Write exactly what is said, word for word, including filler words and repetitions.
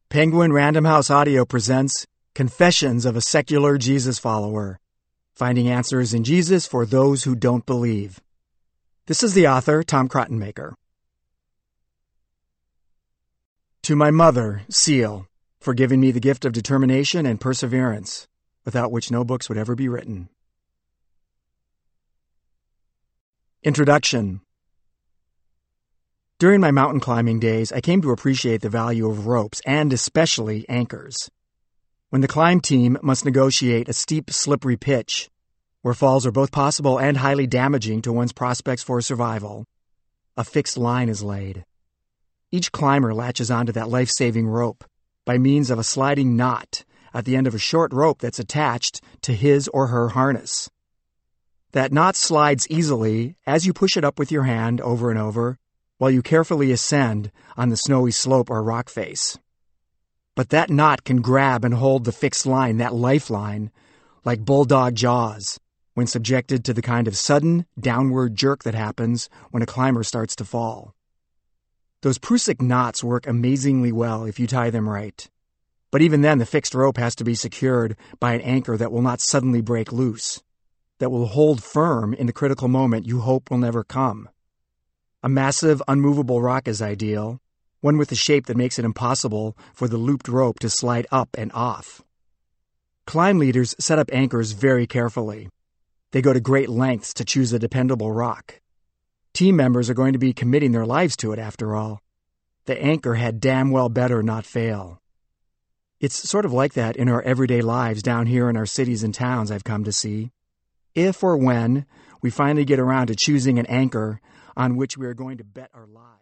Penguin Random House Audio presents Confessions of a Secular Jesus Follower, Finding Answers in Jesus for Those Who Don't Believe. This is the author, Tom Krottenmaker. To my mother, Seal, for giving me the gift of determination and perseverance, without which no books would ever be written. Introduction. During my mountain climbing days, I came to appreciate the value of ropes, and especially anchors. When the climb team must negotiate a steep, slippery pitch, where falls are both possible and highly damaging to one's prospects for survival, a fixed line is laid. Each climber latches onto that life-saving rope by means of a sliding knot at the end of a short rope that's attached to his or her harness. That knot slides easily as you push it up with your hand over and over, while you carefully ascend on the snowy slope or rock face. But that knot can grab and hold the fixed line, that lifeline, like bulldog jaws, when subjected to the kind of sudden, downward jerk that happens when a climber starts to fall. Those Prusik knots work amazingly well if you tie them right. But even then, the fixed rope has to be secured by an anchor that will not suddenly break loose, that will hold firm in the critical moment you hope will never come. A massive, unmovable rock is ideal, one with a shape that makes it impossible for the looped rope to slide up and off. Climb leaders set up anchors very carefully. They go to great lengths to choose a dependable rock. Team members are going to be committing their lives to it, after all. The anchor had damn well better not fail. It's sort of like that in our everyday lives down here in our cities and towns, I've come to see. If or when we finally get around to choosing an anchor on which we are going to bet our lives.